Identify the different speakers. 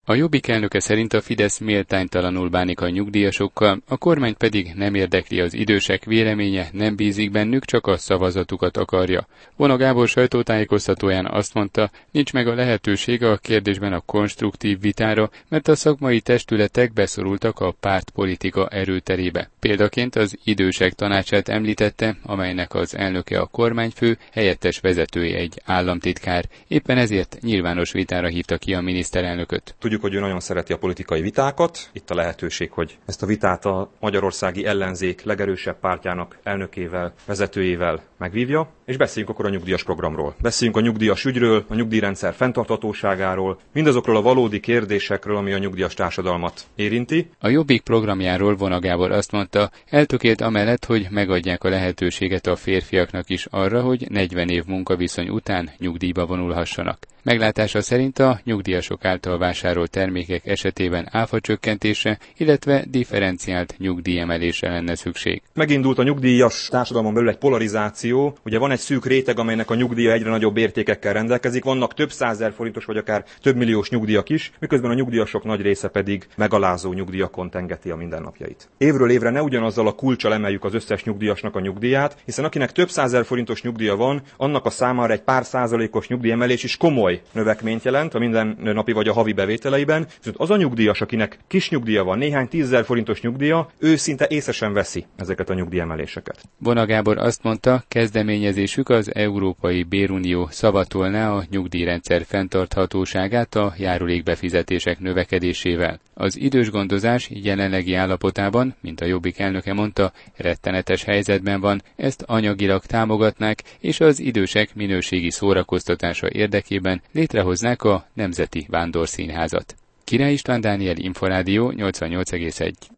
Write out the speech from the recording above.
Speaker 1: A Jobbik elnöke szerint a Fidesz méltánytalanul bánik a nyugdíjasokkal, a kormány pedig nem érdekli az idősek véleménye, nem bízik bennük, csak a szavazatukat akarja. Vona Gábor sajtótájékoztatóján azt mondta, nincs meg a lehetősége a kérdésben a konstruktív vitára, mert a szakmai testületek beszorultak a pártpolitika erőterébe. Példaként az idősek tanácsát említette, amelynek az elnöke a kormányfő, helyettes vezetője egy államtitkár. Éppen ezért nyilvános vitára hívta ki a miniszterelnököt.
Speaker 2: Tudjuk, hogy ő nagyon szereti a politikai vitákat. Itt a lehetőség, hogy ezt a vitát a magyarországi ellenzék legerősebb pártjának elnökével, vezetőjével megvívja, és beszéljünk akkor a nyugdíjas programról. Beszéljünk a nyugdíjas ügyről, a nyugdíjrendszer fenntarthatóságáról, mindazokról a valódi kérdésekről, ami a nyugdíjas társadalmat érinti.
Speaker 1: A Jobbik programjáról Vona Gábor azt mondta, eltökélt amellett, hogy megadják a lehetőséget a férfiaknak is arra, hogy 40 év munkaviszony után nyugdíjba vonulhassanak. Meglátása szerint a nyugdíjasok által vásárolt termékek esetében áfacsökkentése, illetve differenciált nyugdíjemelésre lenne szükség.
Speaker 2: Megindult a nyugdíjas társadalmon belül egy polarizáció. Ugye van egy szűk réteg, amelynek a nyugdíja egyre nagyobb értékekkel rendelkezik, vannak több százezer forintos vagy akár több milliós nyugdíjak is, miközben a nyugdíjasok nagy része pedig megalázó nyugdíjakon tengeti a mindennapjait. Évről évre ne ugyanazzal a kulccsal emeljük az összes nyugdíjasnak a nyugdíját, hiszen akinek több százezer forintos nyugdíja van, annak a számára egy pár százalékos nyugdíjemelés is komoly növekményt jelent a mindennapi vagy a havi bevételeiben, viszont az a nyugdíjas, akinek kis nyugdíja van, néhány 10 000 forintos nyugdíja, ő szinte észre sem veszi ezeket a nyugdíjemeléseket.
Speaker 1: Vona Gábor azt mondta, kezdeményezésük az Európai Bérunió szavatolná a nyugdíjrendszer fenntarthatóságát a járulékbefizetések növekedésével. Az idős gondozás jelenlegi állapotában, mint a Jobbik elnöke mondta, rettenetes helyzetben van, ezt anyagilag támogatnák, és az idősek minőségi szórakoztatása érdekében létrehoznák a Nemzeti Vándorszínházat. Király István Dániel, Inforádió 88,1.